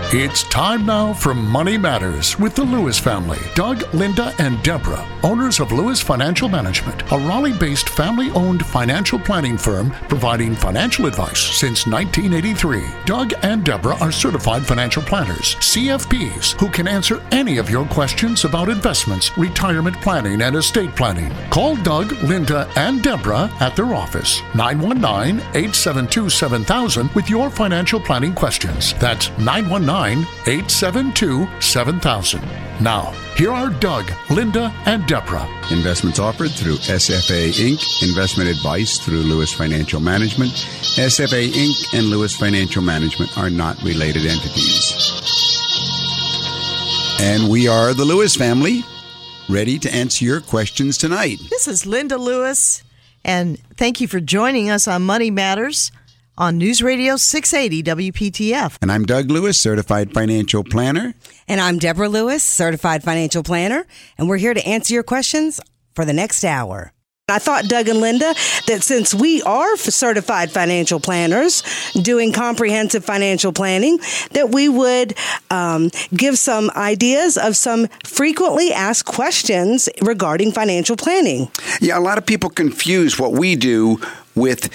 It's time now for Money Matters with the Lewis family. Doug, Linda, and Deborah, owners of Lewis Financial Management, a Raleigh-based family-owned financial planning firm providing financial advice since 1983. Doug and Deborah are certified financial planners, CFPs, who can answer any of your questions about investments, retirement planning, and estate planning. Call Doug, Linda, and Deborah at their office, 919-872-7000, with your financial planning questions. That's 919-872-7000. Now, here are Doug, Linda, and Deborah. Investments offered through SFA Inc. Investment advice through Lewis Financial Management. SFA Inc. and Lewis Financial Management are not related entities. And we are the Lewis family, ready to answer your questions tonight. This is Linda Lewis, and thank you for joining us on Money Matters on News Radio 680 WPTF. And I'm Doug Lewis, certified financial planner. And I'm Deborah Lewis, certified financial planner. And we're here to answer your questions for the next hour. I thought, Doug and Linda, that since we are certified financial planners doing comprehensive financial planning, that we would give some ideas of some frequently asked questions regarding financial planning. Yeah, a lot of people confuse what we do with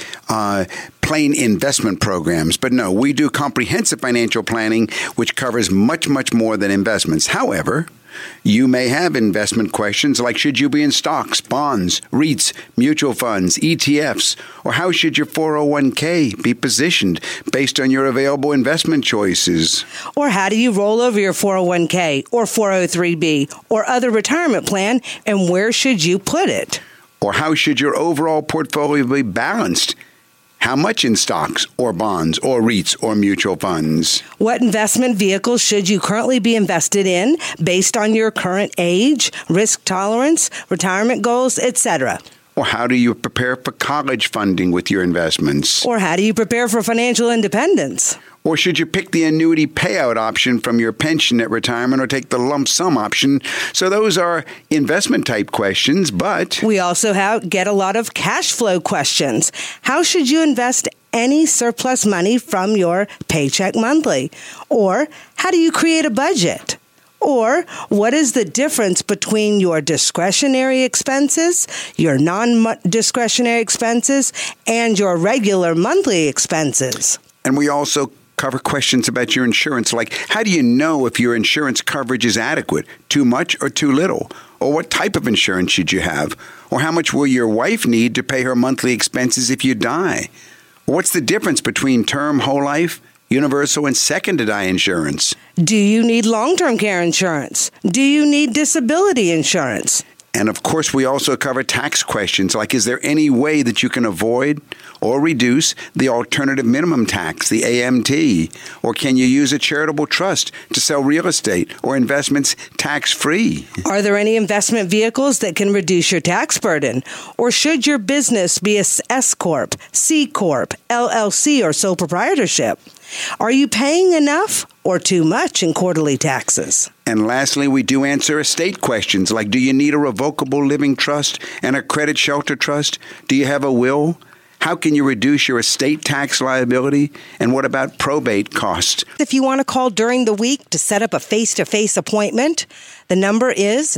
plain investment programs. But no, we do comprehensive financial planning, which covers much, much more than investments. However, you may have investment questions like, should you be in stocks, bonds, REITs, mutual funds, ETFs, or how should your 401k be positioned based on your available investment choices? Or how do you roll over your 401k or 403b or other retirement plan, and where should you put it? Or how should your overall portfolio be balanced? How much in stocks or bonds or REITs or mutual funds? What investment vehicles should you currently be invested in based on your current age, risk tolerance, retirement goals, etc.? Or how do you prepare for college funding with your investments? Or how do you prepare for financial independence? Or should you pick the annuity payout option from your pension at retirement or take the lump sum option? So those are investment type questions, but we also get a lot of cash flow questions. How should you invest any surplus money from your paycheck monthly? Or how do you create a budget? Or what is the difference between your discretionary expenses, your non-discretionary expenses, and your regular monthly expenses? And we also cover questions about your insurance, like how do you know if your insurance coverage is adequate, too much or too little? Or what type of insurance should you have? Or how much will your wife need to pay her monthly expenses if you die? Or what's the difference between term, whole life, universal, and second-to-die insurance? Do you need long-term care insurance? Do you need disability insurance? And of course, we also cover tax questions like, is there any way that you can avoid or reduce the alternative minimum tax, the AMT? Or can you use a charitable trust to sell real estate or investments tax-free? Are there any investment vehicles that can reduce your tax burden? Or should your business be a S-Corp, C-Corp, LLC, or sole proprietorship? Are you paying enough or too much in quarterly taxes? And lastly, we do answer estate questions like, do you need a revocable living trust and a credit shelter trust? Do you have a will? How can you reduce your estate tax liability? And what about probate costs? If you want to call during the week to set up a face-to-face appointment, the number is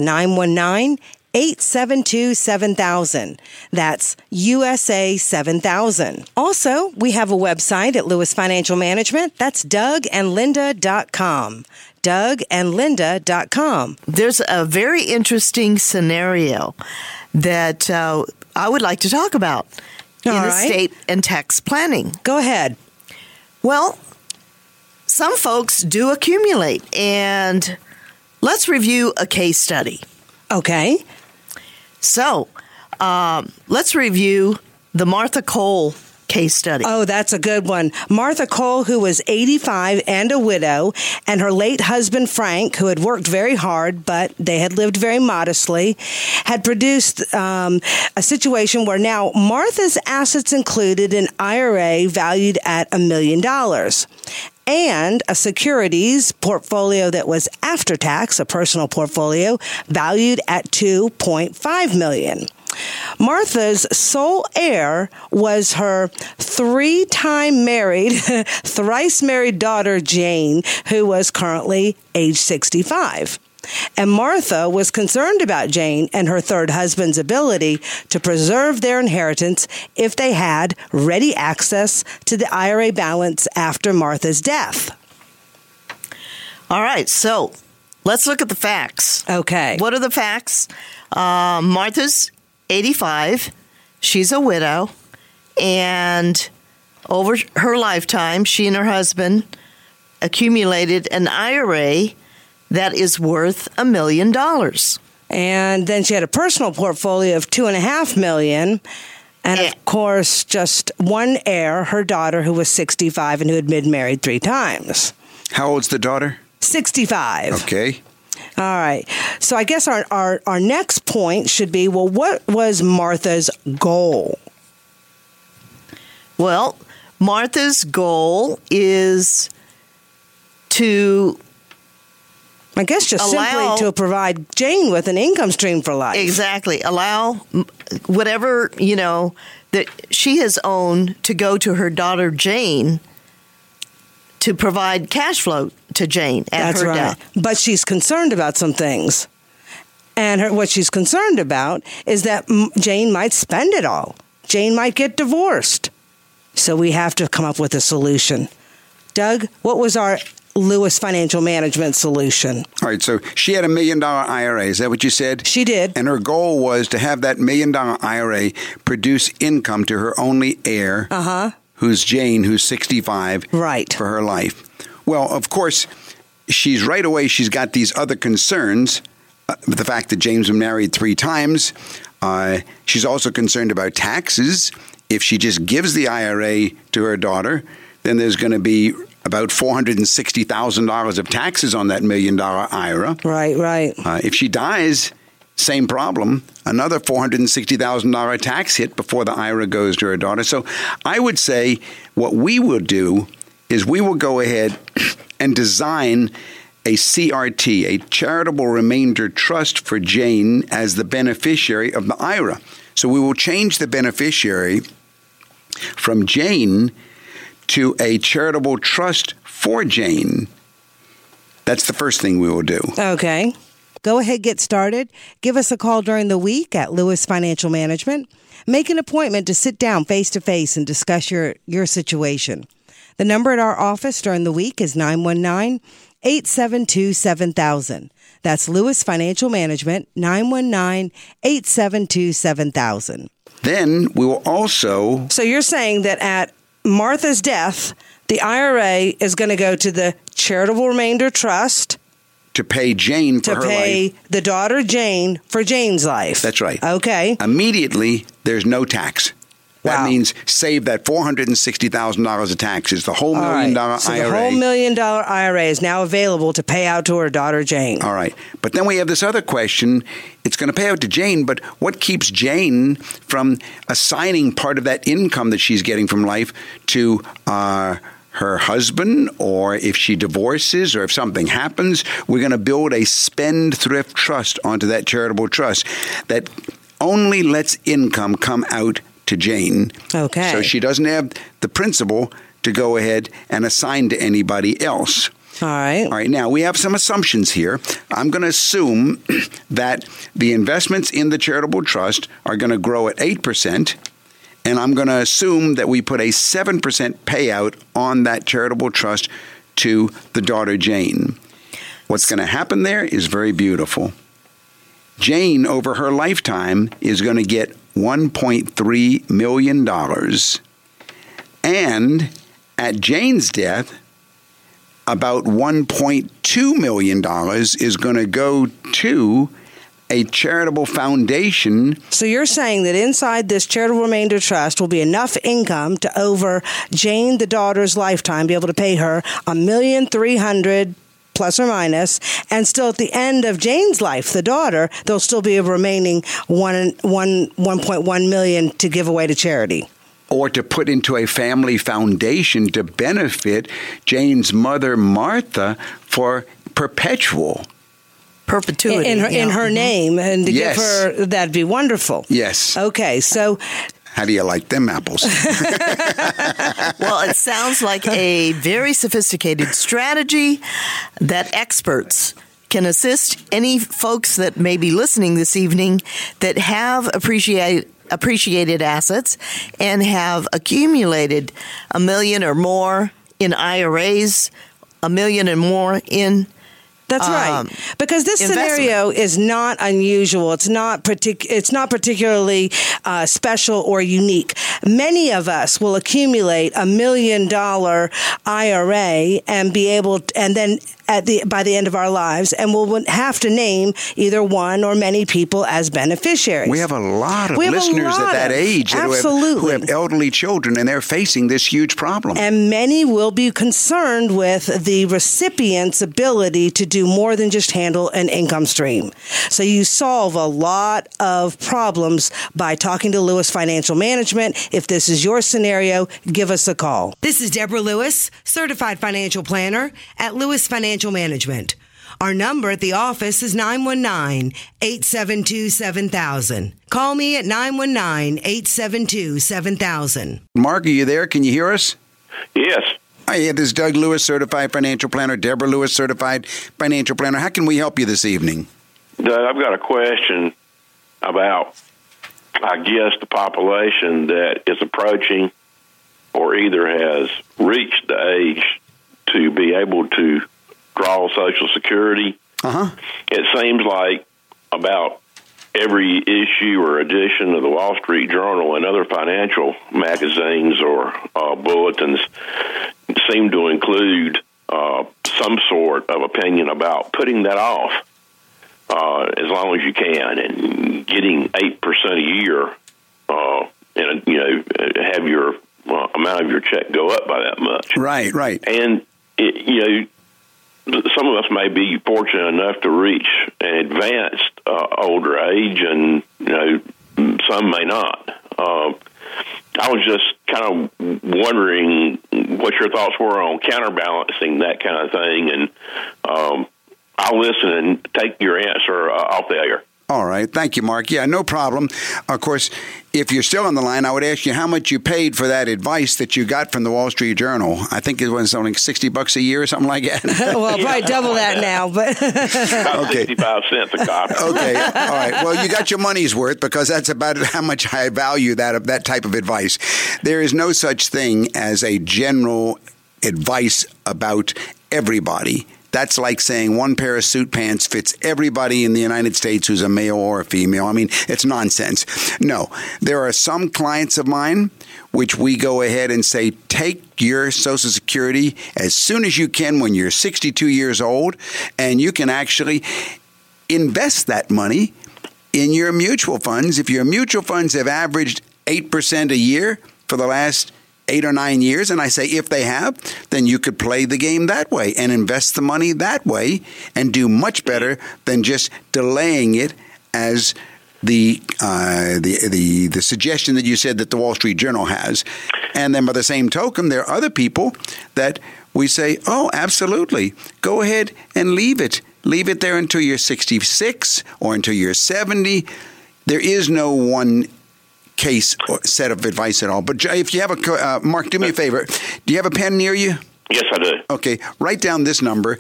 919-872-7000. That's USA 7000. Also, we have a website at Lewis Financial Management. That's DougAndLinda.com. DougAndLinda.com. There's a very interesting scenario that I would like to talk about in estate and tax planning. Go ahead. Well, some folks do accumulate, and let's review a case study. Okay. So, let's review the Martha Cole case study. Oh, that's a good one. Martha Cole, who was 85 and a widow, and her late husband, Frank, who had worked very hard, but they had lived very modestly, had produced a situation where now Martha's assets included an IRA valued at $1 million. And a securities portfolio that was after tax, a personal portfolio, valued at $2.5 million. Martha's sole heir was her thrice married daughter, Jane, who was currently age 65. And Martha was concerned about Jane and her third husband's ability to preserve their inheritance if they had ready access to the IRA balance after Martha's death. All right, so let's look at the facts. Okay. What are the facts? Martha's 85. She's a widow. And over her lifetime, she and her husband accumulated an IRA that is worth $1 million. And then she had a personal portfolio of $2.5 million. And of course, just one heir, her daughter, who was 65 and who had been married 3 times. How old's the daughter? 65. Okay. All right. So I guess our next point should be, well, what was Martha's goal? Well, Martha's goal is to... I guess just simply to provide Jane with an income stream for life. Exactly. Allow whatever, that she has owned to go to her daughter Jane to provide cash flow to Jane at her death. But she's concerned about some things. And what she's concerned about is that Jane might spend it all. Jane might get divorced. So we have to come up with a solution. Doug, what was our Lewis Financial Management solution? All right, so she had $1 million IRA. Is that what you said? She did. And her goal was to have that $1 million IRA produce income to her only heir, who's Jane, who's 65, right, for her life. Well, of course, she's got these other concerns. The fact that Jane's been married 3 times. She's also concerned about taxes. If she just gives the IRA to her daughter, then there's going to be about $460,000 of taxes on that $1 million IRA. Right. If she dies, same problem, another $460,000 tax hit before the IRA goes to her daughter. So I would say what we will do is we will go ahead and design a CRT, a charitable remainder trust for Jane as the beneficiary of the IRA. So we will change the beneficiary from Jane to a charitable trust for Jane. That's the first thing we will do. Okay. Go ahead, get started. Give us a call during the week at Lewis Financial Management. Make an appointment to sit down face-to-face and discuss your situation. The number at our office during the week is 919-872-7000. That's Lewis Financial Management, 919-872-7000. Then we will also... So you're saying that at Martha's death, the IRA is going to go to the charitable remainder trust to pay Jane for her life. To pay the daughter Jane for Jane's life. That's right. Okay. Immediately, there's no tax. That means save that $460,000 of taxes. The whole $1 million IRA. So the whole $1 million IRA is now available to pay out to her daughter Jane. All right. But then we have this other question. It's going to pay out to Jane, but what keeps Jane from assigning part of that income that she's getting from life to her husband, or if she divorces, or if something happens? We're going to build a spendthrift trust onto that charitable trust that only lets income come out to Jane. Okay. So she doesn't have the principal to go ahead and assign to anybody else. All right. All right. Now, we have some assumptions here. I'm going to assume that the investments in the charitable trust are going to grow at 8%, and I'm going to assume that we put a 7% payout on that charitable trust to the daughter Jane. What's going to happen there is very beautiful. Jane, over her lifetime, is going to get $1.3 million. And at Jane's death, about $1.2 million is going to go to a charitable foundation. So you're saying that inside this charitable remainder trust will be enough income to, over Jane, the daughter's lifetime, be able to pay her $1,300,000 plus or minus, and still at the end of Jane's life, the daughter, there'll still be a remaining $1.1 million to give away to charity. Or to put into a family foundation to benefit Jane's mother, Martha, for perpetual perpetuity in her name, and to Yes. give her, that'd be wonderful. Yes. Okay, so How do you like them apples? Well, it sounds like a very sophisticated strategy that experts can assist any folks that may be listening this evening that have appreciated assets and have accumulated $1 million or more in IRAs, $1 million and more in that's right, because this scenario is not unusual. It's not particularly special or unique. Many of us will accumulate $1 million IRA and be able to, and then by the end of our lives, and we'll have to name either one or many people as beneficiaries. We have a lot of listeners at that age who have elderly children, and they're facing this huge problem. And many will be concerned with the recipient's ability to do more than just handle an income stream. So you solve a lot of problems by talking to Lewis Financial Management. If this is your scenario, give us a call. This is Deborah Lewis, Certified Financial Planner at Lewis Financial Management. Our number at the office is 919-872-7000. Call me at 919-872-7000. Mark, are you there? Can you hear us? Yes. Hi, this is Doug Lewis, Certified Financial Planner. Deborah Lewis, Certified Financial Planner. How can we help you this evening? Doug, I've got a question about, I guess, the population that is approaching or either has reached the age to be able to draw Social Security. It seems like about every issue or edition of the Wall Street Journal and other financial magazines or bulletins seem to include some sort of opinion about putting that off as long as you can, and getting 8% a year, and have your amount of your check go up by that much. Right. And some of us may be fortunate enough to reach an advanced older age, and some may not. I was just kind of wondering what your thoughts were on counterbalancing that kind of thing, and I'll listen and take your answer off the air. All right. Thank you, Mark. Yeah, no problem. Of course, if you're still on the line, I would ask you how much you paid for that advice that you got from the Wall Street Journal. I think it was only $60 a year or something like that. Well, probably double that now, but about 65 cents a copy. Okay. All right. Well, you got your money's worth, because that's about how much I value that type of advice. There is no such thing as a general advice about everybody. That's like saying one pair of suit pants fits everybody in the United States who's a male or a female. I mean, it's nonsense. No, there are some clients of mine which we go ahead and say, take your Social Security as soon as you can when you're 62 years old, and you can actually invest that money in your mutual funds. If your mutual funds have averaged 8% a year for the last 8 or 9 years, and I say if they have, then you could play the game that way and invest the money that way and do much better than just delaying it as the suggestion that you said that the Wall Street Journal has. And then by the same token, there are other people that we say, oh, absolutely, go ahead and leave it. Leave it there until you're 66 or until you're 70. There is no one case or set of advice at all. But if you have a Mark, do me a favor. Do you have a pen near you? Yes, I do. Okay, write down this number,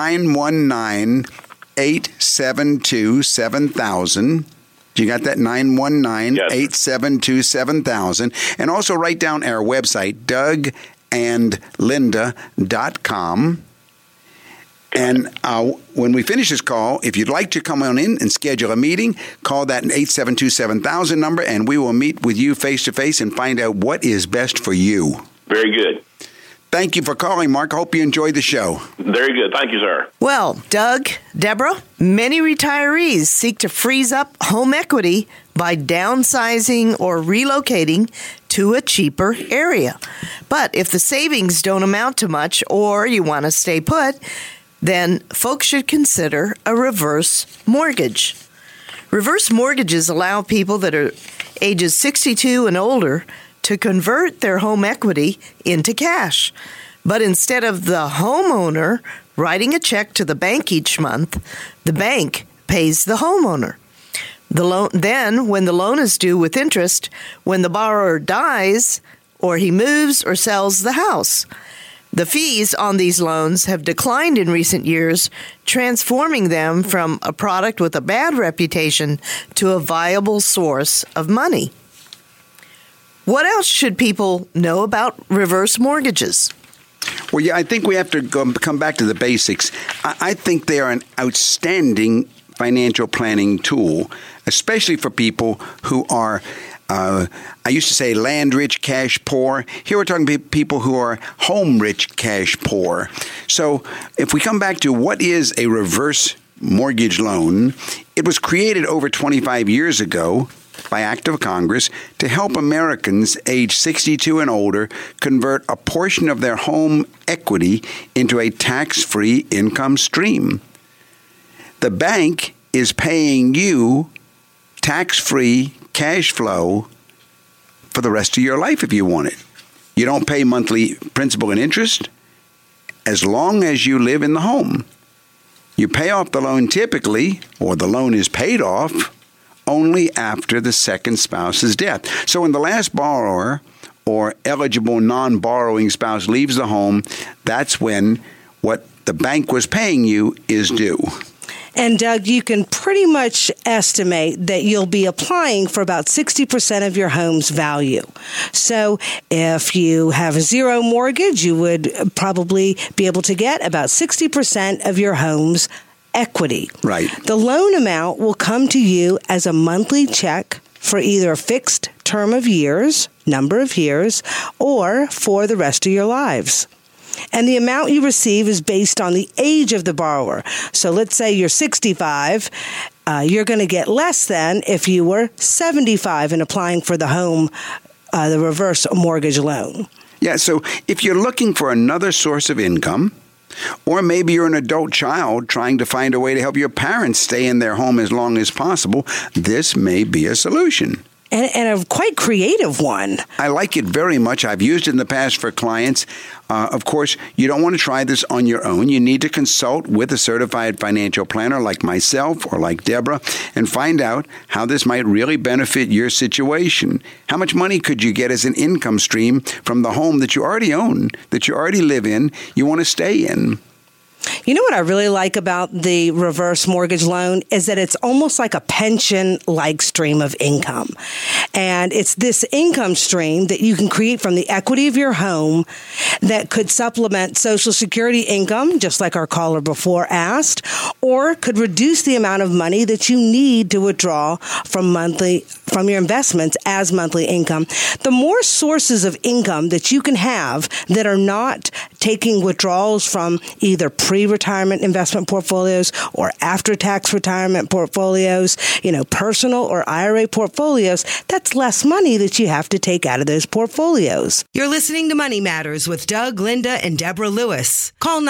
919-872-7000. You got that? 919-872-7000. And also write down our website, dougandlinda.com. And when we finish this call, if you'd like to come on in and schedule a meeting, call that 872-7000 number, and we will meet with you face-to-face and find out what is best for you. Very good. Thank you for calling, Mark. Hope you enjoyed the show. Very good. Thank you, sir. Well, Doug, Deborah, many retirees seek to freeze up home equity by downsizing or relocating to a cheaper area. But if the savings don't amount to much, or you want to stay put, then folks should consider a reverse mortgage. Reverse mortgages allow people that are ages 62 and older to convert their home equity into cash. But instead of the homeowner writing a check to the bank each month, the bank pays the homeowner. Then, when the loan is due with interest, when the borrower dies, or he moves or sells the house. The fees on these loans have declined in recent years, transforming them from a product with a bad reputation to a viable source of money. What else should people know about reverse mortgages? Well, yeah, I think we have to come back to the basics. I think they are an outstanding financial planning tool, especially for people who are, I used to say land rich, cash poor. Here we're talking about people who are home rich, cash poor. So if we come back to what is a reverse mortgage loan, it was created over 25 years ago by act of Congress to help Americans age 62 and older convert a portion of their home equity into a tax-free income stream. The bank is paying you tax-free cash flow for the rest of your life if you want it. You don't pay monthly principal and interest as long as you live in the home. You pay off the loan typically, or the loan is paid off, only after the second spouse's death. So when the last borrower or eligible non-borrowing spouse leaves the home, that's when what the bank was paying you is due. And Doug, you can pretty much estimate that you'll be applying for about 60% of your home's value. So if you have a zero mortgage, you would probably be able to get about 60% of your home's equity. Right. The loan amount will come to you as a monthly check for either a fixed term of years, number of years, or for the rest of your lives. And the amount you receive is based on the age of the borrower. So let's say you're 65, you're going to get less than if you were 75 and applying for the home, the reverse mortgage loan. Yeah, so if you're looking for another source of income, or maybe you're an adult child trying to find a way to help your parents stay in their home as long as possible, this may be a solution. And a quite creative one. I like it very much. I've used it in the past for clients. Of course, you don't want to try this on your own. You need to consult with a certified financial planner like myself or like Deborah and find out how this might really benefit your situation. How much money could you get as an income stream from the home that you already own, that you already live in, you want to stay in? You know what I really like about the reverse mortgage loan is that it's almost like a pension-like stream of income. And it's this income stream that you can create from the equity of your home that could supplement Social Security income, just like our caller before asked, or could reduce the amount of money that you need to withdraw from your investments as monthly income. The more sources of income that you can have that are not taking withdrawals from either pre-retirement investment portfolios or after-tax retirement portfolios, personal or IRA portfolios, that's less money that you have to take out of those portfolios. You're listening to Money Matters with Doug, Linda, and Deborah Lewis. Call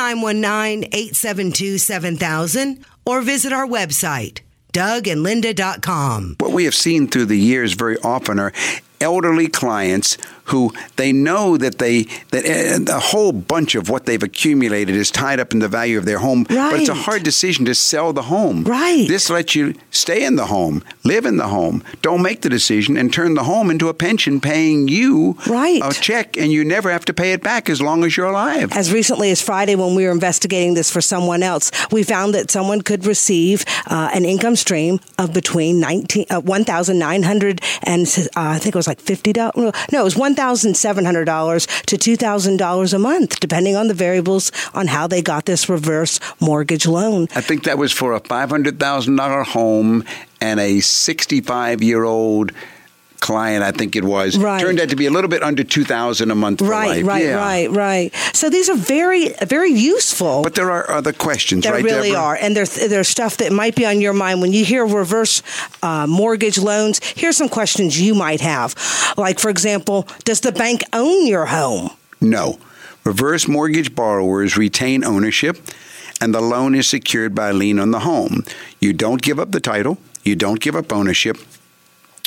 919-872-7000 or visit our website, DougandLinda.com. What we have seen through the years very often are elderly clients who they know that a whole bunch of what they've accumulated is tied up in the value of their home, right. But it's a hard decision to sell the home. Right. This lets you stay in the home, live in the home, don't make the decision, and turn the home into a pension paying you right. a check, and you never have to pay it back as long as you're alive. As recently as Friday, when we were investigating this for someone else, we found that someone could receive an income stream of between $1,900 and I think it was like $50. No, it was $1,700 to $2,000 a month, depending on the variables on how they got this reverse mortgage loan. I think that was for a $500,000 home and a 65-year-old client, I think it was. Right. Turned out to be a little bit under $2,000 a month for life. Right. So these are very, very useful. But there are other questions, there right, really Deborah? are. And there's stuff that might be on your mind. When you hear reverse mortgage loans, here's some questions you might have. Like, for example, does the bank own your home? No. Reverse mortgage borrowers retain ownership, and the loan is secured by a lien on the home. You don't give up the title. You don't give up ownership.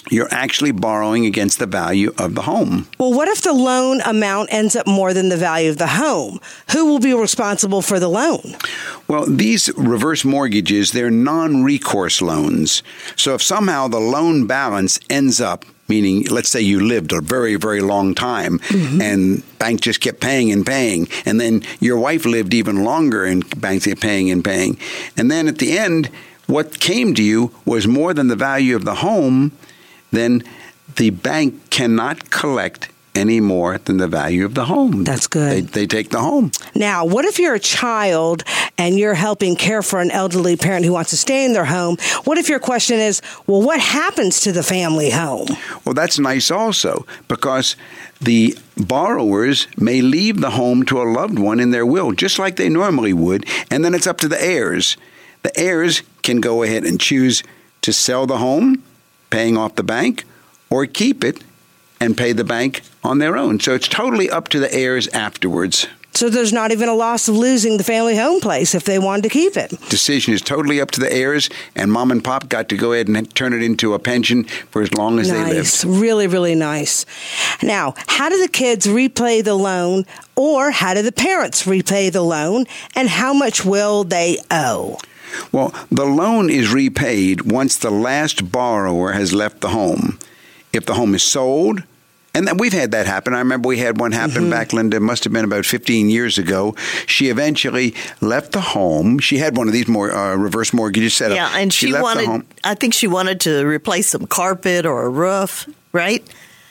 you're actually borrowing against the value of the home. Well, what if the loan amount ends up more than the value of the home? Who will be responsible for the loan? Well, these reverse mortgages, they're non-recourse loans. So if somehow the loan balance ends up, meaning, let's say you lived a very, very long time and bank just kept paying and paying, and then your wife lived even longer and banks kept paying and paying. And then at the end, what came to you was more than the value of the home, then the bank cannot collect any more than the value of the home. That's good. They take the home. Now, what if you're a child and you're helping care for an elderly parent who wants to stay in their home? What if your question is, well, what happens to the family home? Well, that's nice also, because the borrowers may leave the home to a loved one in their will, just like they normally would, and then it's up to the heirs. The heirs can go ahead and choose to sell the home, paying off the bank, or keep it and pay the bank on their own. So it's totally up to the heirs afterwards. So there's not even a loss of losing the family home place if they wanted to keep it. Decision is totally up to the heirs, and mom and pop got to go ahead and turn it into a pension for as long as they lived. Nice. Really, really nice. Now, how do the kids repay the loan, or how do the parents repay the loan, and how much will they owe? Well, the loan is repaid once the last borrower has left the home. If the home is sold, and we've had that happen. I remember we had one happen back, Linda, it must have been about 15 years ago. She eventually left the home. She had one of these reverse mortgages set up. Yeah, and she left wanted, the home. I think she wanted to replace some carpet or a roof, right?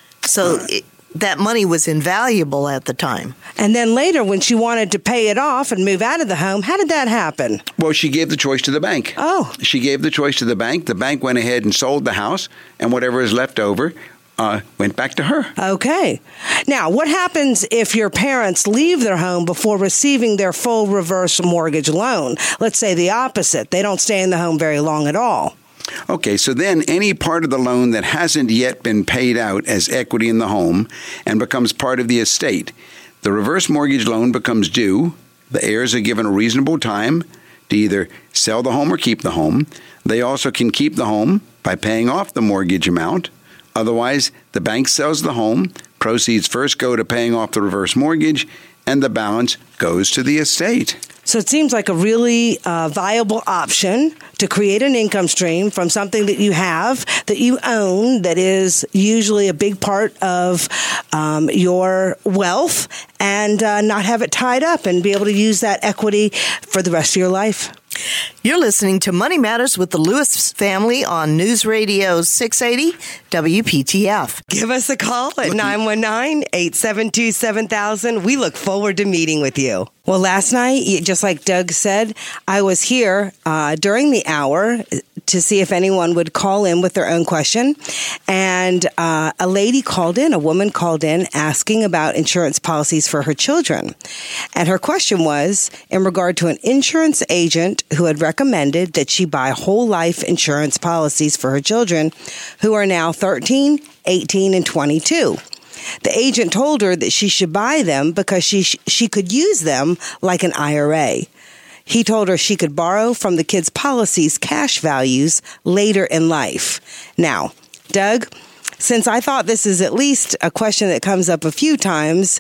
So that money was invaluable at the time. And then later, when she wanted to pay it off and move out of the home, how did that happen? Well, she gave the choice to the bank. Oh. She gave the choice to the bank. The bank went ahead and sold the house, and whatever is left over went back to her. Okay. Now, what happens if your parents leave their home before receiving their full reverse mortgage loan? Let's say the opposite. They don't stay in the home very long at all. Okay, so then any part of the loan that hasn't yet been paid out as equity in the home and becomes part of the estate, the reverse mortgage loan becomes due. The heirs are given a reasonable time to either sell the home or keep the home. They also can keep the home by paying off the mortgage amount. Otherwise, the bank sells the home. Proceeds first go to paying off the reverse mortgage, and the balance goes to the estate. So it seems like a really viable option to create an income stream from something that you have, that you own, that is usually a big part of your wealth, and not have it tied up and be able to use that equity for the rest of your life. You're listening to Money Matters with the Lewis family on News Radio 680 WPTF. Give us a call at 919-872-7000. We look forward to meeting with you. Well, last night, just like Doug said, I was here during the hour to see if anyone would call in with their own question. And a woman called in asking about insurance policies for her children. And her question was in regard to an insurance agent who had recommended that she buy whole life insurance policies for her children who are now 13, 18, and 22. The agent told her that she should buy them because she could use them like an IRA. He told her she could borrow from the kids' policies' cash values later in life. Now, Doug, since I thought this is at least a question that comes up a few times,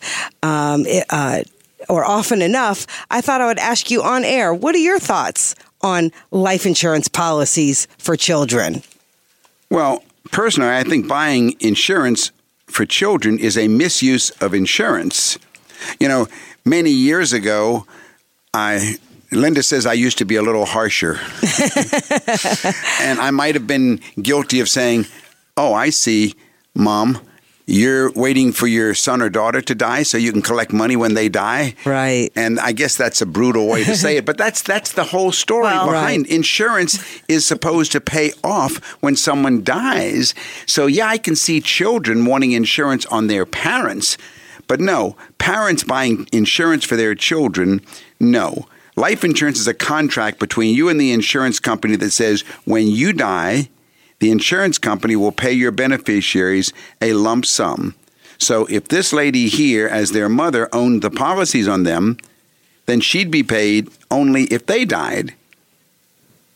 or often enough, I thought I would ask you on air, what are your thoughts on life insurance policies for children? Well, personally, I think buying insurance for children is a misuse of insurance. You know, many years ago, Linda says I used to be a little harsher. And I might have been guilty of saying, oh, I see, Mom, you're waiting for your son or daughter to die so you can collect money when they die. Right. And I guess that's a brutal way to say it, but that's the whole story behind. Right. Insurance is supposed to pay off when someone dies. So yeah, I can see children wanting insurance on their parents, but no, parents buying insurance for their children, no. Life insurance is a contract between you and the insurance company that says when you die, the insurance company will pay your beneficiaries a lump sum. So if this lady here, as their mother, owned the policies on them, then she'd be paid only if they died.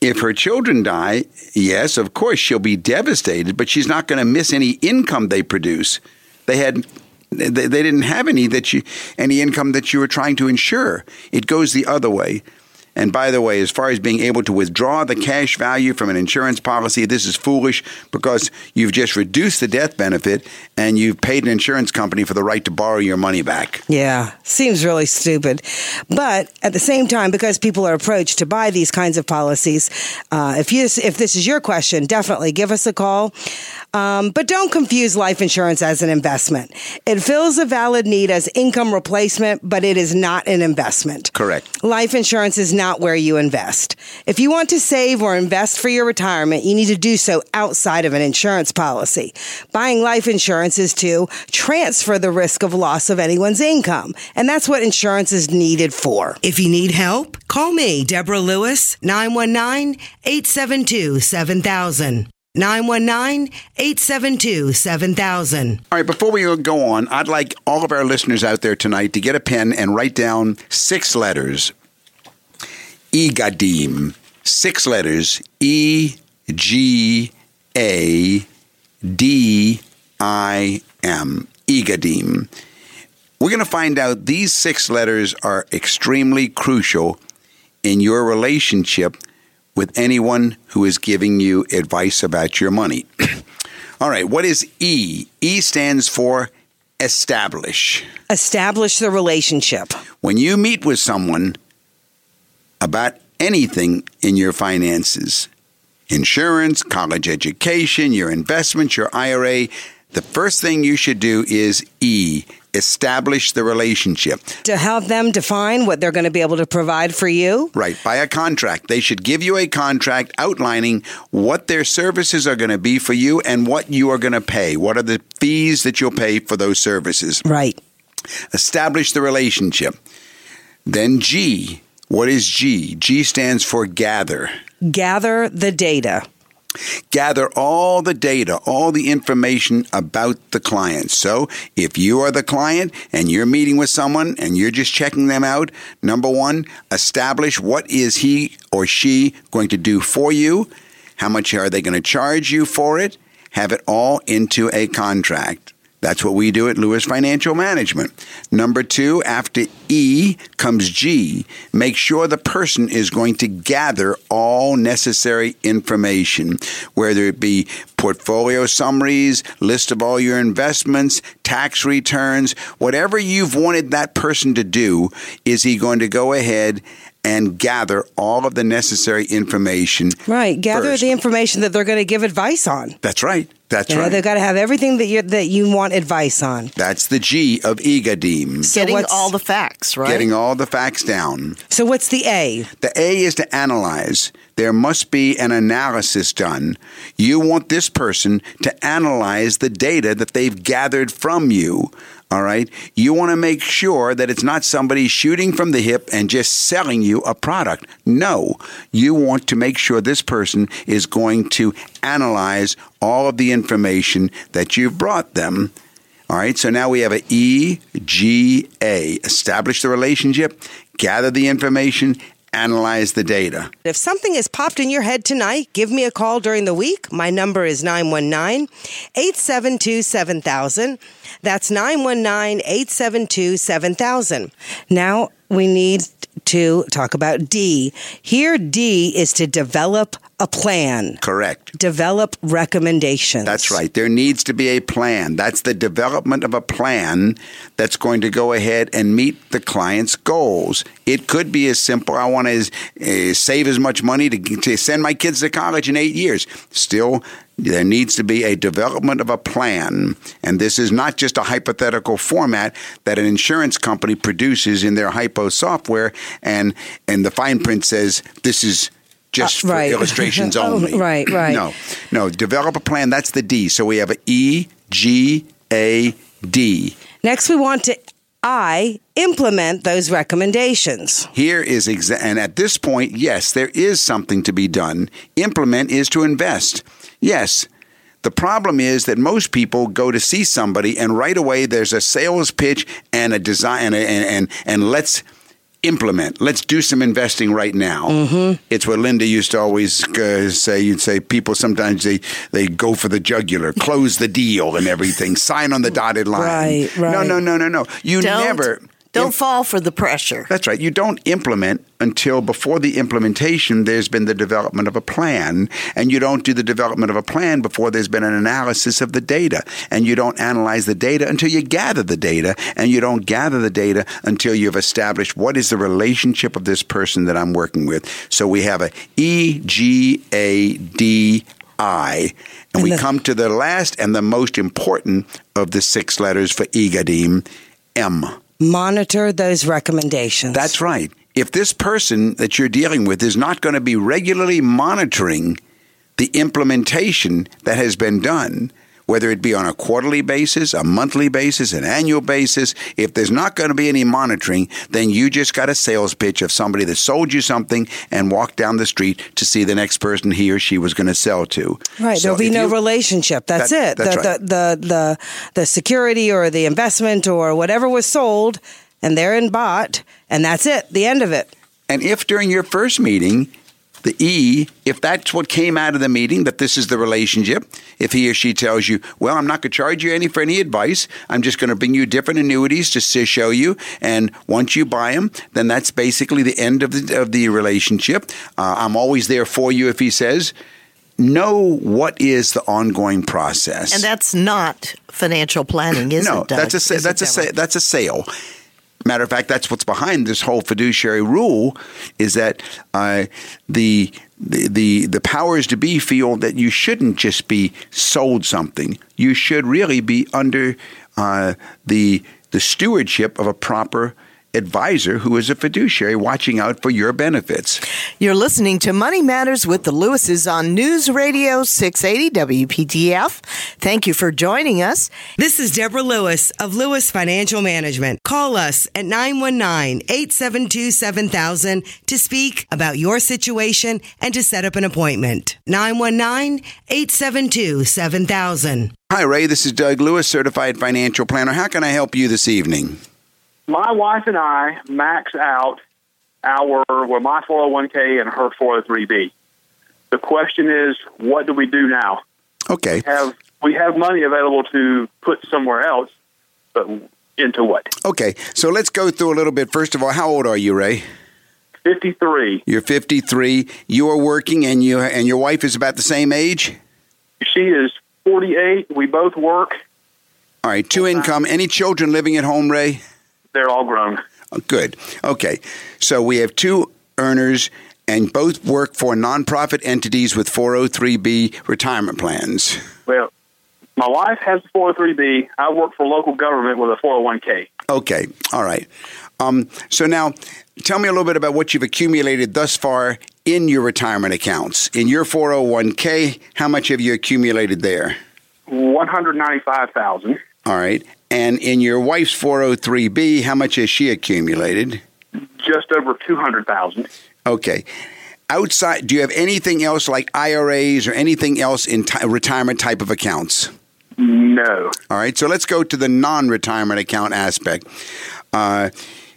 If her children die, yes, of course, she'll be devastated, but she's not going to miss any income they produce. They didn't have any income that you were trying to insure. It goes the other way. And by the way, as far as being able to withdraw the cash value from an insurance policy, this is foolish because you've just reduced the death benefit and you've paid an insurance company for the right to borrow your money back. Yeah, seems really stupid. But at the same time, because people are approached to buy these kinds of policies, if this is your question, definitely give us a call. But don't confuse life insurance as an investment. It fills a valid need as income replacement, but it is not an investment. Correct. Life insurance is not where you invest. If you want to save or invest for your retirement, you need to do so outside of an insurance policy. Buying life insurance is to transfer the risk of loss of anyone's income, and that's what insurance is needed for. If you need help, call me, Deborah Lewis, 919-872-7000. 919-872-7000. All right, before we go on, I'd like all of our listeners out there tonight to get a pen and write down 6 letters. EGADIM. 6 letters. E-G-A-D-I-M. EGADIM. We're going to find out these 6 letters are extremely crucial in your relationship with anyone who is giving you advice about your money. All right, what is E? E stands for establish. Establish the relationship. When you meet with someone about anything in your finances, insurance, college education, your investments, your IRA, the first thing you should do is E, establish the relationship. To help them define what they're going to be able to provide for you? Right, by a contract. They should give you a contract outlining what their services are going to be for you and what you are going to pay. What are the fees that you'll pay for those services? Right. Establish the relationship. Then G. What is G? G stands for gather. Gather the data. Gather all the data, all the information about the client. So if you are the client and you're meeting with someone and you're just checking them out, number 1, establish what is he or she going to do for you, how much are they going to charge you for it, have it all into a contract. That's what we do at Lewis Financial Management. Number 2, after E comes G. Make sure the person is going to gather all necessary information, whether it be portfolio summaries, list of all your investments, tax returns, whatever you've wanted that person to do, is he going to go ahead and gather all of the necessary information. Right. Gather first. the information that they're going to give advice on. That's right. That's right. They've got to have everything that you want advice on. That's the G of EGADIM. Getting all the facts, right? Getting all the facts down. So what's the A? The A is to analyze. There must be an analysis done. You want this person to analyze the data that they've gathered from you. All right? You want to make sure that it's not somebody shooting from the hip and just selling you a product. No. You want to make sure this person is going to analyze all of the information that you've brought them. All right? So now we have an EGA. Establish the relationship, gather the information, analyze the data. If something has popped in your head tonight, give me a call during the week. My number is 919-872-7000. That's 919-872-7000. Now we need to talk about D. Here, D is to develop a plan. Correct. Develop recommendations. That's right. There needs to be a plan. That's the development of a plan that's going to go ahead and meet the client's goals. It could be as simple, I want to save as much money to send my kids to college in 8 years. Still, there needs to be a development of a plan. And this is not just a hypothetical format that an insurance company produces in their hypo software and the fine print says this is just for illustrations only. Right. No, develop a plan. That's the D. So we have an EGAD. Next, we want to implement those recommendations. Here is, and at this point, yes, there is something to be done. Implement is to invest. Yes. The problem is that most people go to see somebody and right away there's a sales pitch and a design and let's implement. Let's do some investing right now. Mm-hmm. It's what Linda used to always say. You'd say people sometimes they go for the jugular, close the deal and everything, sign on the dotted line. Right. No. You never. Don't fall for the pressure. That's right. You don't implement until before the implementation there's been the development of a plan, and you don't do the development of a plan before there's been an analysis of the data, and you don't analyze the data until you gather the data, and you don't gather the data until you've established what is the relationship of this person that I'm working with. So we have a EGADI, and we come to the last and the most important of the 6 letters for EGADIM, M. Monitor those recommendations. That's right. If this person that you're dealing with is not going to be regularly monitoring the implementation that has been done, whether it be on a quarterly basis, a monthly basis, an annual basis, if there's not going to be any monitoring, then you just got a sales pitch of somebody that sold you something and walked down the street to see the next person he or she was going to sell to. Right. So there'll be no relationship. That's it. That's right. The security or the investment or whatever was sold and they're in bought, and that's it. The end of it. And if during your first meeting, the E, if that's what came out of the meeting, that this is the relationship, if he or she tells you, well, I'm not going to charge you for any advice. I'm just going to bring you different annuities to show you. And once you buy them, then that's basically the end of the relationship. I'm always there for you, if he says. Know what is the ongoing process. And that's not financial planning, is it, Doug? No, that's a sale. Matter of fact, that's what's behind this whole fiduciary rule, is that the powers to be feel that you shouldn't just be sold something. You should really be under the stewardship of a proper advisor who is a fiduciary watching out for your benefits. You're listening to Money Matters with the Lewises on News Radio 680 WPTF. Thank you for joining us. This is Deborah Lewis of Lewis Financial Management. Call us at 919-872-7000 to speak about your situation and to set up an appointment. 919-872-7000. Hi, Ray. This is Doug Lewis, Certified Financial Planner. How can I help you this evening? My wife and I max out my 401k and her 403b. The question is, what do we do now? Okay. We have money available to put somewhere else, but into what? Okay, so let's go through a little bit. First of all, how old are you, Ray? 53. You're 53. You are working, and your wife is about the same age? She is 48. We both work. All right, 2 income. Any children living at home, Ray? They're all grown. Oh, good. Okay. So we have 2 earners, and both work for nonprofit entities with 403b retirement plans. Well, my wife has a 403b. I work for local government with a 401k. Okay. All right. So now, tell me a little bit about what you've accumulated thus far in your retirement accounts. In your 401k, how much have you accumulated there? $195,000. All right. And in your wife's 403b, how much has she accumulated? Just over $200,000. Okay. Outside, do you have anything else like IRAs or anything else in retirement type of accounts? No. All right. So let's go to the non-retirement account aspect. What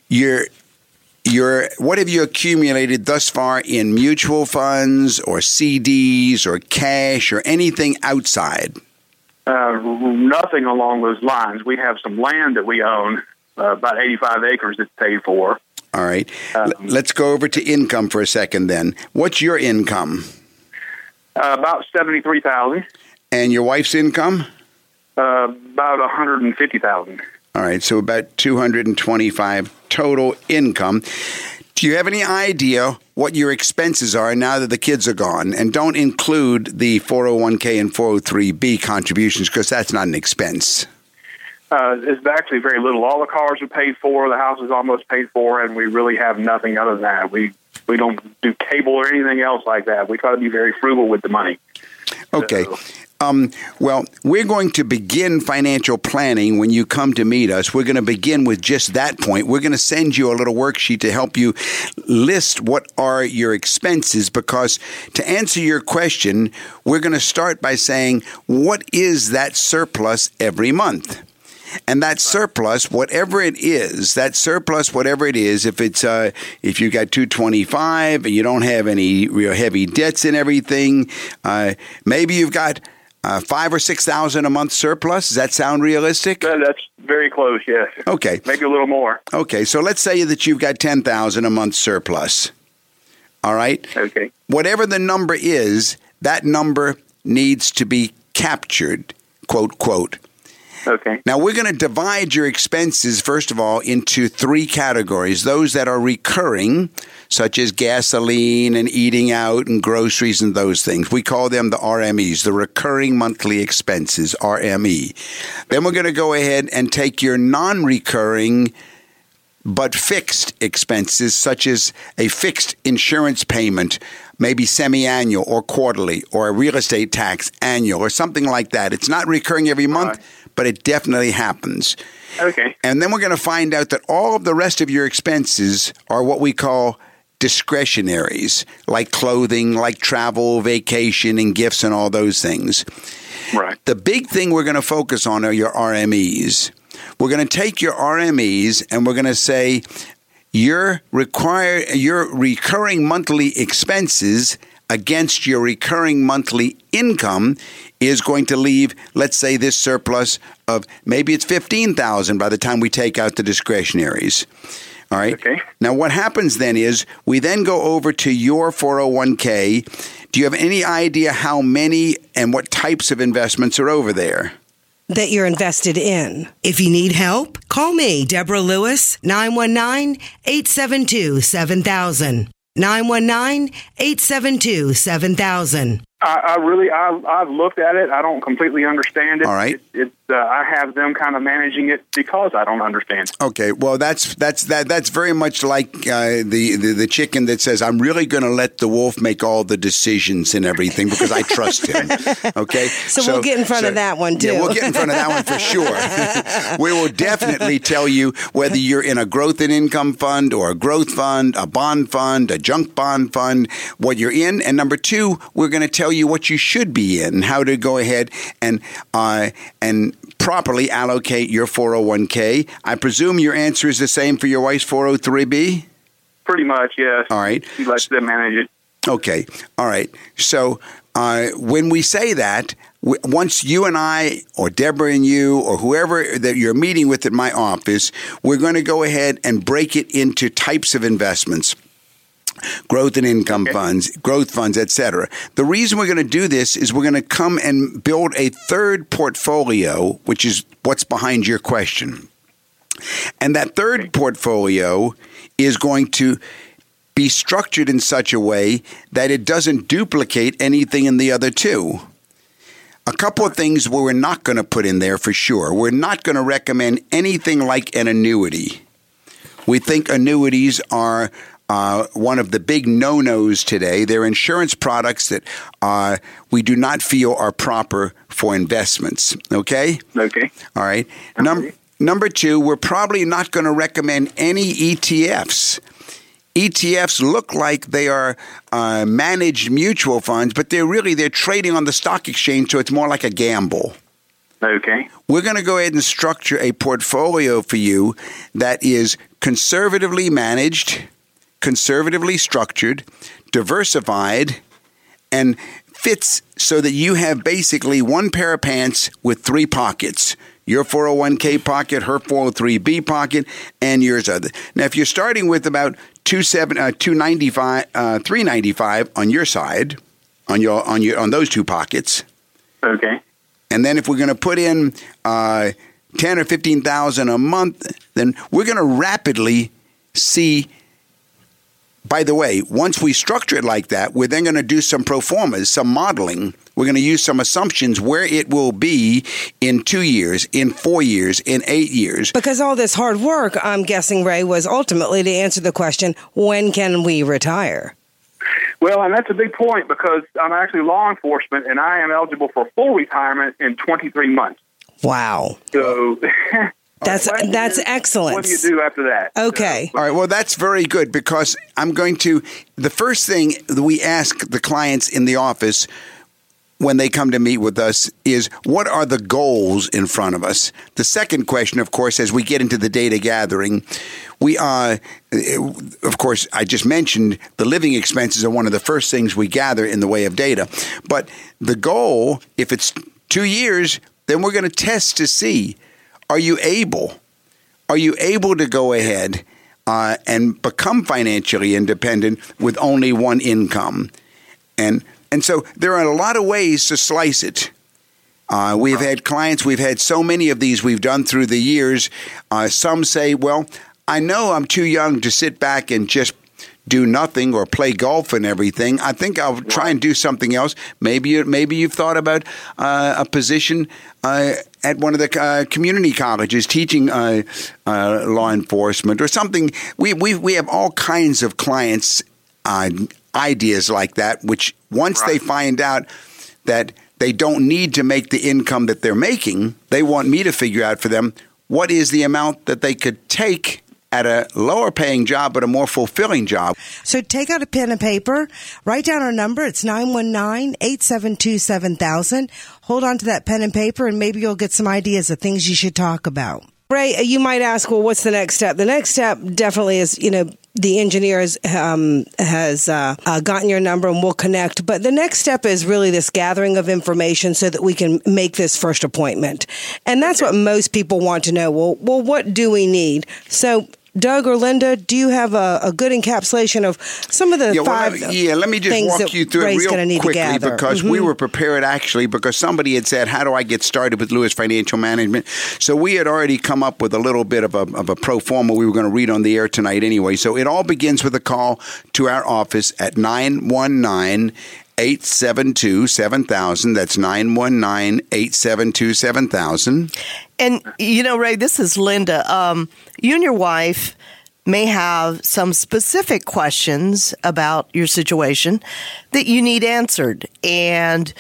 have you accumulated thus far in mutual funds or CDs or cash or anything outside? Nothing along those lines. We have some land that we own, about 85 acres that's paid for. All right. Let's go over to income for a second then. What's your income? About $73,000. And your wife's income? About $150,000. All right, so about $225 total income. Do you have any idea what your expenses are now that the kids are gone? And don't include the 401k and 403b contributions because that's not an expense. It's actually very little. All the cars are paid for. The house is almost paid for, and we really have nothing other than that. We don't do cable or anything else like that. We try to be very frugal with the money. Okay. So, well, we're going to begin financial planning when you come to meet us. We're going to begin with just that point. We're going to send you a little worksheet to help you list what are your expenses, because to answer your question, we're going to start by saying, what is that surplus every month? And that surplus, whatever it is, if you got 225 and you don't have any real heavy debts and everything, maybe you've got $5,000 or $6,000 a month surplus. Does that sound realistic? That's very close, yes. Okay. Maybe a little more. Okay, so let's say that you've got $10,000 a month surplus. All right? Okay. Whatever the number is, that number needs to be captured, quote, quote. Okay. Now, we're going to divide your expenses, first of all, into 3 categories. Those that are recurring, such as gasoline and eating out and groceries and those things. We call them the RMEs, the recurring monthly expenses, RME. Then we're going to go ahead and take your non-recurring but fixed expenses, such as a fixed insurance payment, maybe semi-annual or quarterly, or a real estate tax annual or something like that. It's not recurring every month, but it definitely happens. Okay. And then we're going to find out that all of the rest of your expenses are what we call discretionaries, like clothing, like travel, vacation, and gifts and all those things. Right. The big thing we're going to focus on are your RMEs. We're going to take your RMEs and we're going to say your recurring monthly expenses against your recurring monthly income is going to leave, let's say, this surplus of maybe it's $15,000 by the time we take out the discretionaries. All right. Okay. Now, what happens then is we then go over to your 401k. Do you have any idea how many and what types of investments are over there that you're invested in? If you need help, call me, Deborah Lewis, 919-872-7000. 919-872-7000. I've looked at it. I don't completely understand it. All right. I have them kind of managing it because I don't understand. Okay. Well, that's very much like the chicken that says, "I'm really going to let the wolf make all the decisions and everything because I trust him." Okay. So we'll get in front of that one too. Yeah, we'll get in front of that one for sure. We will definitely tell you whether you're in a growth and income fund or a growth fund, a bond fund, a junk bond fund, what you're in, and number 2, we're going to tell you what you should be in, how to go ahead and properly allocate your 401k. I presume your answer is the same for your wife's 403b? Pretty much, yes. All right. She lets them manage it. Okay. All right. So when we say that, once you and I or Deborah and you or whoever that you're meeting with at my office, we're going to go ahead and break it into types of investments. Growth and income funds, growth funds, etc. The reason we're going to do this is we're going to come and build a third portfolio, which is what's behind your question. And that third portfolio is going to be structured in such a way that it doesn't duplicate anything in the other 2. A couple of things we're not going to put in there for sure. We're not going to recommend anything like an annuity. We think annuities are one of the big no-nos today. They're insurance products that we do not feel are proper for investments. Okay? Okay. All right. Number 2, we're probably not going to recommend any ETFs. ETFs look like they are managed mutual funds, but they're trading on the stock exchange, so it's more like a gamble. Okay. We're going to go ahead and structure a portfolio for you that is conservatively managed, conservatively structured, diversified, and fits so that you have basically one pair of pants with 3 pockets. Your 401k pocket, her 403b pocket, and yours other. Now, if you're starting with about $395 on your side, on those 2 pockets. Okay. And then if we're going to put in $10,000 or $15,000 a month, then we're going to rapidly see. By the way, once we structure it like that, we're then going to do some pro formas, some modeling. We're going to use some assumptions where it will be in 2 years, in 4 years, in 8 years. Because all this hard work, I'm guessing, Ray, was ultimately to answer the question, when can we retire? Well, and that's a big point because I'm actually law enforcement and I am eligible for full retirement in 23 months. Wow. So That's excellent. What do you do after that? Okay. All right. Well, that's very good because the first thing that we ask the clients in the office, when they come to meet with us is, what are the goals in front of us? The second question, of course, as we get into the data gathering, we are, of course, I just mentioned the living expenses are one of the first things we gather in the way of data. But the goal, if it's 2 years, then we're going to test to see, are you able to go ahead and become financially independent with only one income? And so there are a lot of ways to slice it. We've had clients, we've had so many of these we've done through the years. Some say, well, I know I'm too young to sit back and just do nothing or play golf and everything. I think I'll try and do something else. Maybe you've thought about a position at one of the community colleges teaching law enforcement or something. We have all kinds of clients ideas like that, which once they find out that they don't need to make the income that they're making, they want me to figure out for them what is the amount that they could take at a lower paying job but a more fulfilling job. So take out a pen and paper, write down our number. It's 919-872-7000. Hold on to that pen and paper, and maybe you'll get some ideas of things you should talk about. Ray, you might ask, well, what's the next step? The next step definitely is, the engineer has gotten your number and we'll connect. But the next step is really this gathering of information so that we can make this first appointment. And that's what most people want to know. Well, what do we need? So, Doug or Linda, do you have a good encapsulation of some of the five let me just walk you through it real quickly because we were prepared actually because somebody had said, how do I get started with Lewis Financial Management? So we had already come up with a little bit of a pro forma we were going to read on the air tonight anyway. So it all begins with a call to our office at 919-872-7000. That's 919-872-7000. And, Ray, this is Linda. You and your wife may have some specific questions about your situation that you need answered. And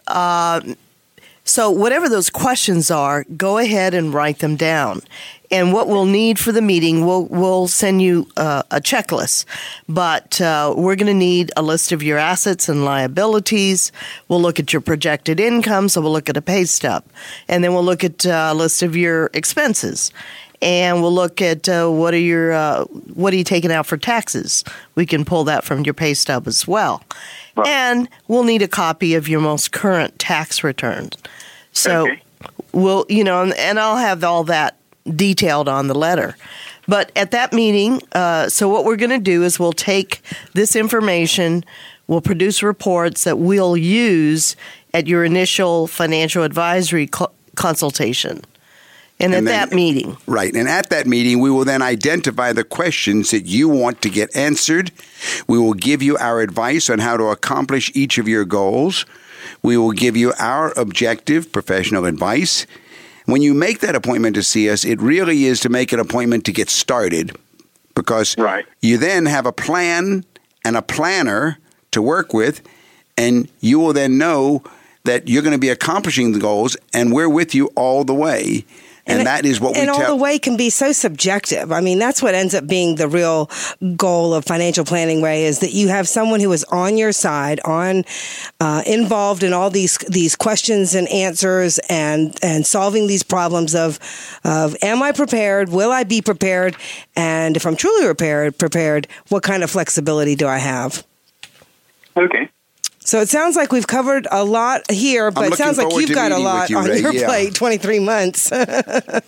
so whatever those questions are, go ahead and write them down. And what we'll need for the meeting, we'll send you a checklist. But we're going to need a list of your assets and liabilities. We'll look at your projected income, so we'll look at a pay stub. And then we'll look at a list of your expenses. And we'll look at what are you taking out for taxes. We can pull that from your pay stub as well. Right. And we'll need a copy of your most current tax return. So we'll, and I'll have all that detailed on the letter. But at that meeting, so what we're going to do is we'll take this information, we'll produce reports that we'll use at your initial financial advisory consultation. And at that meeting. Right. And at that meeting, we will then identify the questions that you want to get answered. We will give you our advice on how to accomplish each of your goals. We will give you our objective professional advice. When you make that appointment to see us, it really is to make an appointment to get started because you then have a plan and a planner to work with, and you will then know that you're going to be accomplishing the goals, and we're with you all the way. And that is what we tell. And all the way can be so subjective. I mean, that's what ends up being the real goal of financial planning, Ray, is that you have someone who is on your side, involved in all these questions and answers and solving these problems of am I prepared? Will I be prepared? And if I'm truly prepared, what kind of flexibility do I have? Okay. So it sounds like we've covered a lot here, but it sounds like you've got a lot on your plate, 23 months. But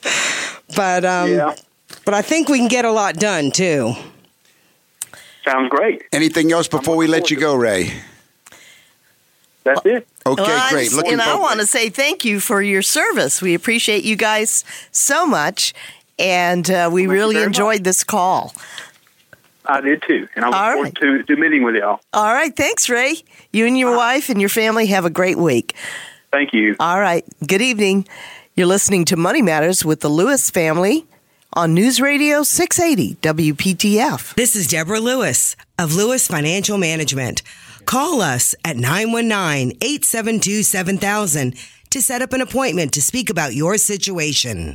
I think we can get a lot done, too. Sounds great. Anything else before we let you go, Ray? That's it. Okay, great. I want to say thank you for your service. We appreciate you guys so much, and we really enjoyed this call. I did too, and I look forward to meeting with y'all. All right, thanks, Ray. You and your wife and your family have a great week. Thank you. All right, good evening. You're listening to Money Matters with the Lewis family on News Radio 680 WPTF. This is Deborah Lewis of Lewis Financial Management. Call us at 919-872-7000 to set up an appointment to speak about your situation.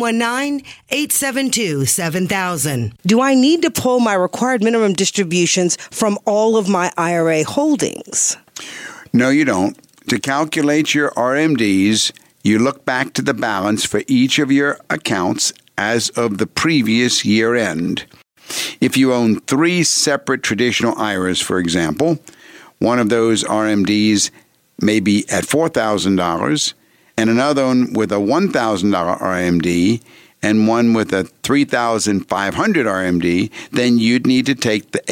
919-872-7000. Do I need to pull my required minimum distributions from all of my IRA holdings? No, you don't. To calculate your RMDs, you look back to the balance for each of your accounts as of the previous year end. If you own 3 separate traditional IRAs, for example, one of those RMDs may be at $4,000 and another one with a $1,000 RMD and one with a $3,500 RMD, then you'd need to take the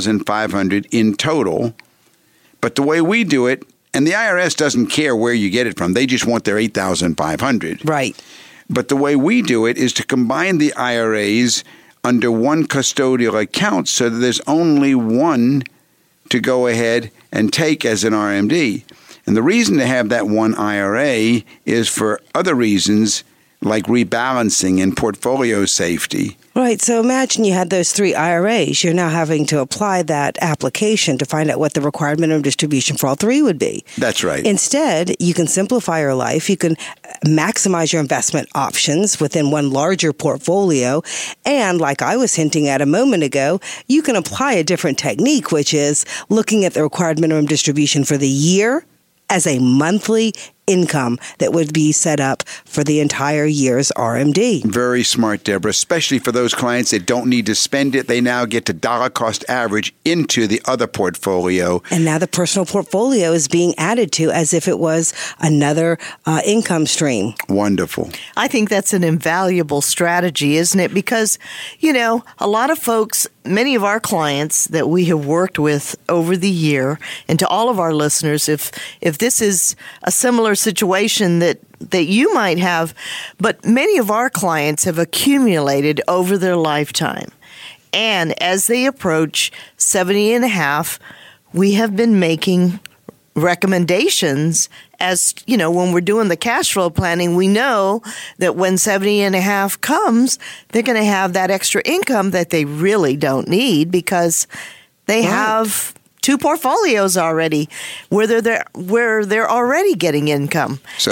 $8,500 in total. But the way we do it, and the IRS doesn't care where you get it from, they just want their $8,500. Right. But the way we do it is to combine the IRAs under one custodial account so that there's only one to go ahead and take as an RMD. And the reason to have that one IRA is for other reasons like rebalancing and portfolio safety. Right. So imagine you had those 3 IRAs. You're now having to apply that application to find out what the required minimum distribution for all 3 would be. That's right. Instead, you can simplify your life. You can maximize your investment options within one larger portfolio. And like I was hinting at a moment ago, you can apply a different technique, which is looking at the required minimum distribution for the year as a monthly income that would be set up for the entire year's RMD. Very smart, Deborah, especially for those clients that don't need to spend it. They now get to dollar cost average into the other portfolio. And now the personal portfolio is being added to as if it was another income stream. Wonderful. I think that's an invaluable strategy, isn't it? Because, you know, a lot of folks, many of our clients that we have worked with over the year, and to all of our listeners, if this is a similar situation that you might have, but many of our clients have accumulated over their lifetime. And as they approach 70 and a half, we have been making recommendations as, you know, when we're doing the cash flow planning, we know that when 70 and a half comes, they're going to have that extra income that they really don't need because they have 2 portfolios already where they're already getting income. So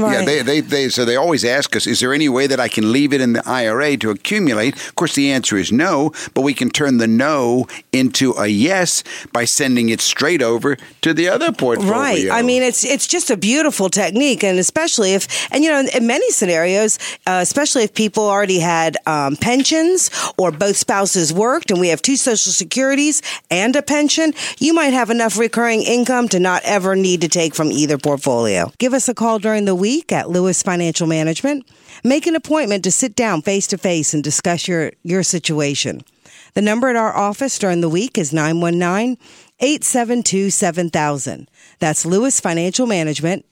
they always ask us, is there any way that I can leave it in the IRA to accumulate? Of course, the answer is no, but we can turn the no into a yes by sending it straight over to the other portfolio. Right. I mean, it's just a beautiful technique, and especially in many scenarios, especially if people already had pensions or both spouses worked and we have 2 Social Securities and a pension, you might have enough recurring income to not ever need to take from either portfolio. Give us a call during the week at Lewis Financial Management. Make an appointment to sit down face-to-face and discuss your situation. The number at our office during the week is 919-872-7000. That's Lewis Financial Management,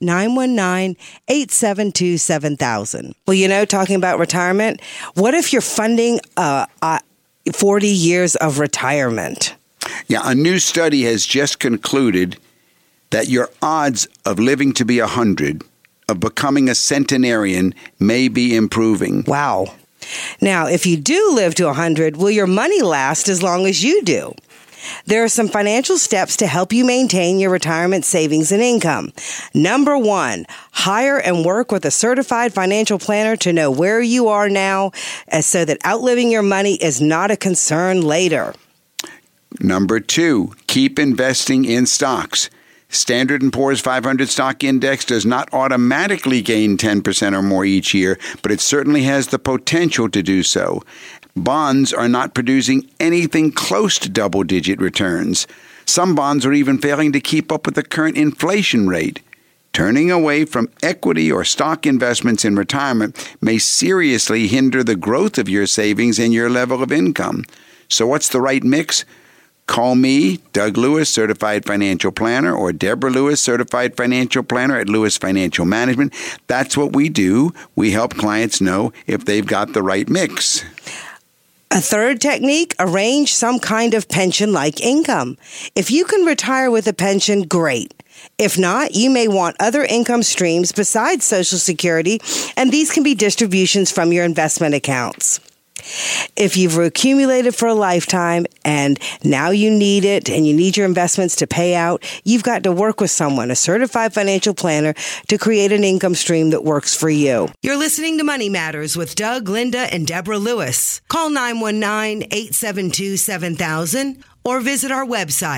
919-872-7000. Well, you know, talking about retirement, what if you're funding 40 years of retirement? Yeah, a new study has just concluded that your odds of living to be 100, of becoming a centenarian, may be improving. Wow. Now, if you do live to 100, will your money last as long as you do? There are some financial steps to help you maintain your retirement savings and income. Number 1, hire and work with a certified financial planner to know where you are now, so that outliving your money is not a concern later. Number 2, keep investing in stocks. Standard & Poor's 500 stock index does not automatically gain 10% or more each year, but it certainly has the potential to do so. Bonds are not producing anything close to double-digit returns. Some bonds are even failing to keep up with the current inflation rate. Turning away from equity or stock investments in retirement may seriously hinder the growth of your savings and your level of income. So what's the right mix? Call me, Doug Lewis, Certified Financial Planner, or Deborah Lewis, Certified Financial Planner at Lewis Financial Management. That's what we do. We help clients know if they've got the right mix. A third technique, arrange some kind of pension-like income. If you can retire with a pension, great. If not, you may want other income streams besides Social Security, and these can be distributions from your investment accounts. If you've accumulated for a lifetime and now you need it and you need your investments to pay out, you've got to work with someone, a certified financial planner, to create an income stream that works for you. You're listening to Money Matters with Doug, Linda, and Deborah Lewis. Call 919-872-7000 or visit our website,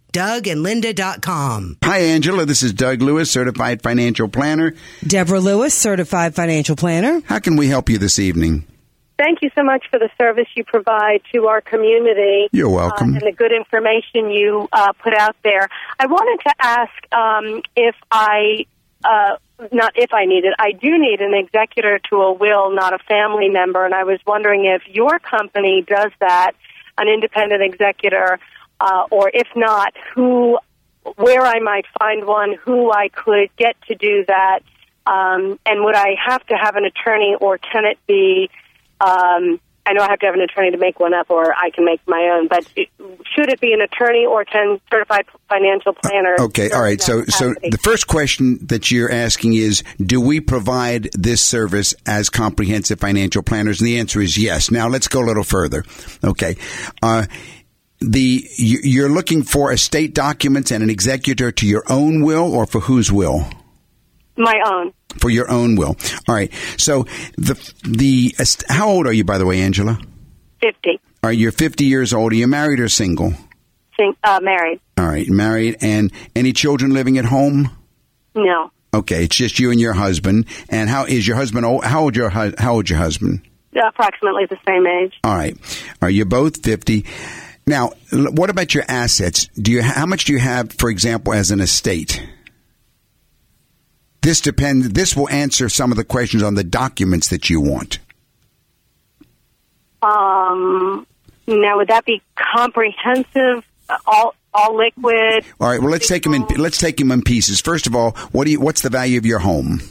DougandLinda.com. Hi, Angela. This is Doug Lewis, Certified Financial Planner. Deborah Lewis, Certified Financial Planner. How can we help you this evening? Thank you so much for the service you provide to our community. You're welcome. And the good information you put out there. I wanted to ask if I do need an executor to a will, not a family member, and I was wondering if your company does that, an independent executor, or if not, where I might find one, who I could get to do that, and would I have to have an attorney, or can it be, I know I have to have an attorney to make one up, or I can make my own, but should it be an attorney, or can certified financial planners? Okay, all right. So the first question that you're asking is, do we provide this service as comprehensive financial planners? And the answer is yes. Now, let's go a little further. Okay. You're looking for estate documents and an executor to your own will, or for whose will? My own. For your own will. All right. So how old are you, by the way, Angela? 50. Are you 50 years old? Are you married or single? Married. All right, married. And any children living at home? No. Okay, it's just you and your husband. And how is your husband old? How old your husband? Approximately the same age. All right. Are you both 50? Now, what about your assets? How much do you have, for example, as an estate? This depends. This will answer some of the questions on the documents that you want. Now, would that be comprehensive, all liquid? All right. Well, let's take them in pieces. First of all, what's the value of your home?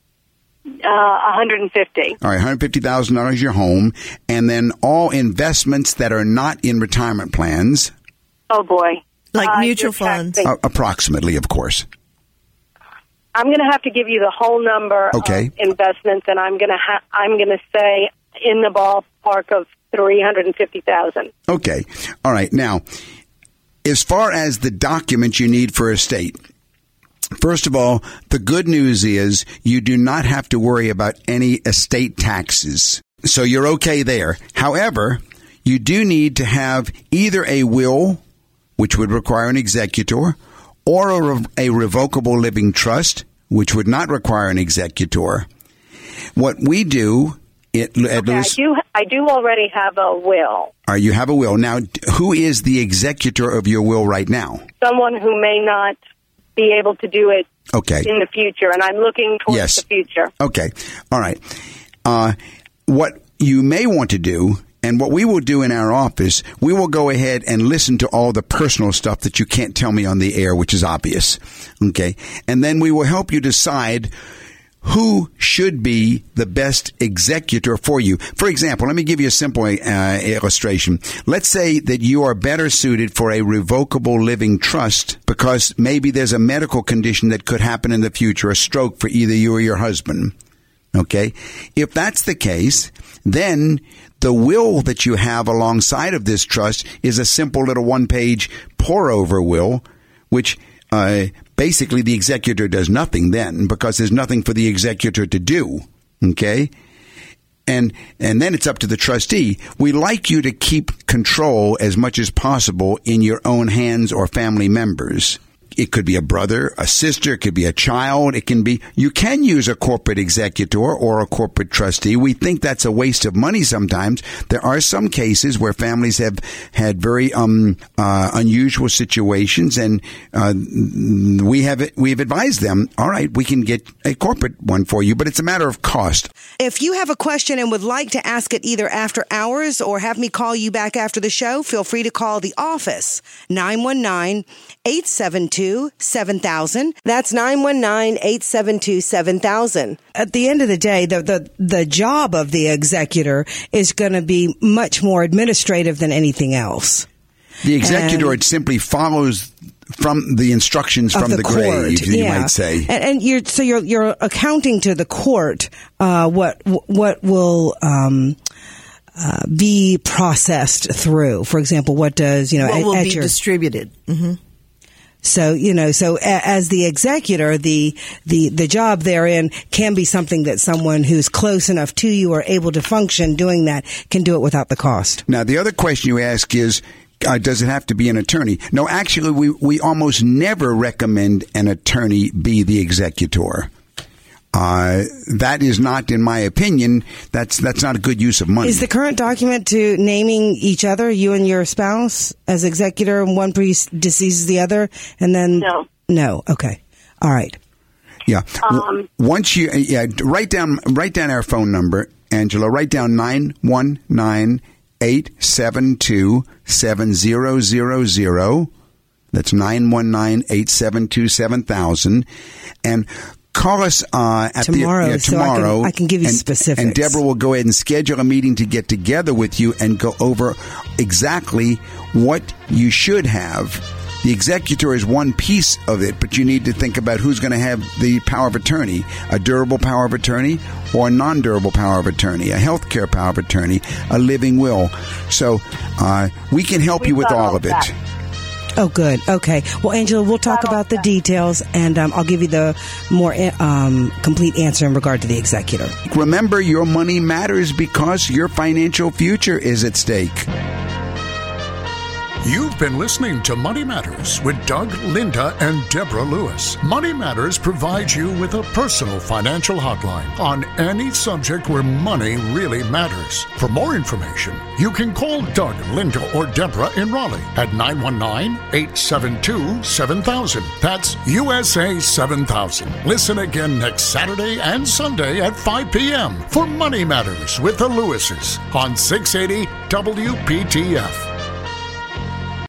$150,000. All right, $150,000 your home, and then all investments that are not in retirement plans. Oh boy, like mutual funds, approximately, of course. I'm going to have to give you the whole number of investments, and I'm going to say in the ballpark of $350,000. Okay, all right. Now, as far as the documents you need for estate. First of all, the good news is you do not have to worry about any estate taxes. So you're okay there. However, you do need to have either a will, which would require an executor, or a revocable living trust, which would not require an executor. What we do at Lewis... I do already have a will. You have a will. Now, who is the executor of your will right now? Someone who may not be able to do it in the future, and I'm looking towards the future. Okay. All right. What you may want to do, and what we will do in our office, we will go ahead and listen to all the personal stuff that you can't tell me on the air, which is obvious. Okay. And then we will help you decide who should be the best executor for you. For example, let me give you a simple illustration. Let's say that you are better suited for a revocable living trust because maybe there's a medical condition that could happen in the future, a stroke for either you or your husband. Okay? If that's the case, then the will that you have alongside of this trust is a simple little one-page pour-over will, which basically the executor does nothing then because there's nothing for the executor to do. Okay? And then it's up to the trustee. We like you to keep control as much as possible in your own hands or family members. It could be a brother, a sister, it could be a child, you can use a corporate executor or a corporate trustee. We think that's a waste of money sometimes. There are some cases where families have had very unusual situations, and we've advised them, all right, we can get a corporate one for you, but it's a matter of cost. If you have a question and would like to ask it either after hours or have me call you back after the show, feel free to call the office, 919-872-7000. That's 919-872-7000. At the end of the day, the job of the executor is going to be much more administrative than anything else. The executor, it simply follows from the instructions from the grave, you might say. And you're accounting to the court what will be processed through. For example, what does what will be distributed. Mm-hmm. So as the executor, the job therein can be something that someone who's close enough to you or able to function doing that can do it without the cost. Now, the other question you ask is, Does it have to be an attorney? No, actually, we almost never recommend an attorney be the executor. That is not, in my opinion, that's not a good use of money. Is the current document to naming each other, you and your spouse, as executor, and one predeceases the other, and then no? Okay, all right. Yeah. Once you write down our phone number, Angela. Write down 919-872-7000. That's 919-872-7000, and call us at tomorrow. So I can give you specifics. And Deborah will go ahead and schedule a meeting to get together with you and go over exactly what you should have. The executor is one piece of it, but you need to think about who's going to have the power of attorney, a durable power of attorney or a non-durable power of attorney, a healthcare power of attorney, a living will. So we can help you with all of it. Oh, good. Okay. Well, Angela, we'll talk about the details, and I'll give you the more complete answer in regard to the executor. Remember, your money matters because your financial future is at stake. You've been listening to Money Matters with Doug, Linda, and Deborah Lewis. Money Matters provides you with a personal financial hotline on any subject where money really matters. For more information, you can call Doug, Linda, or Deborah in Raleigh at 919-872-7000. That's USA 7000. Listen again next Saturday and Sunday at 5 p.m. for Money Matters with the Lewises on 680 WPTF.